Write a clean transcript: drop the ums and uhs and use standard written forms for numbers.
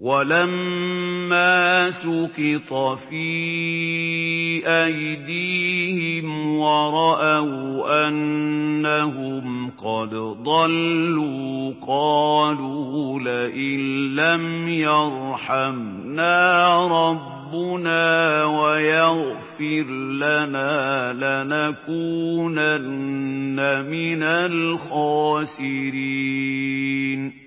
وَلَمَّا سُقِطَ فِي أَيْدِيهِمْ وَرَأَوْا أَنَّهُمْ قَدْ ضَلُّوا قَالُوا لَئِن لَّمْ يَرْحَمْنَا رَبُّنَا وَيَغْفِرْ لَنَا لَنَكُونَنَّ مِنَ الْخَاسِرِينَ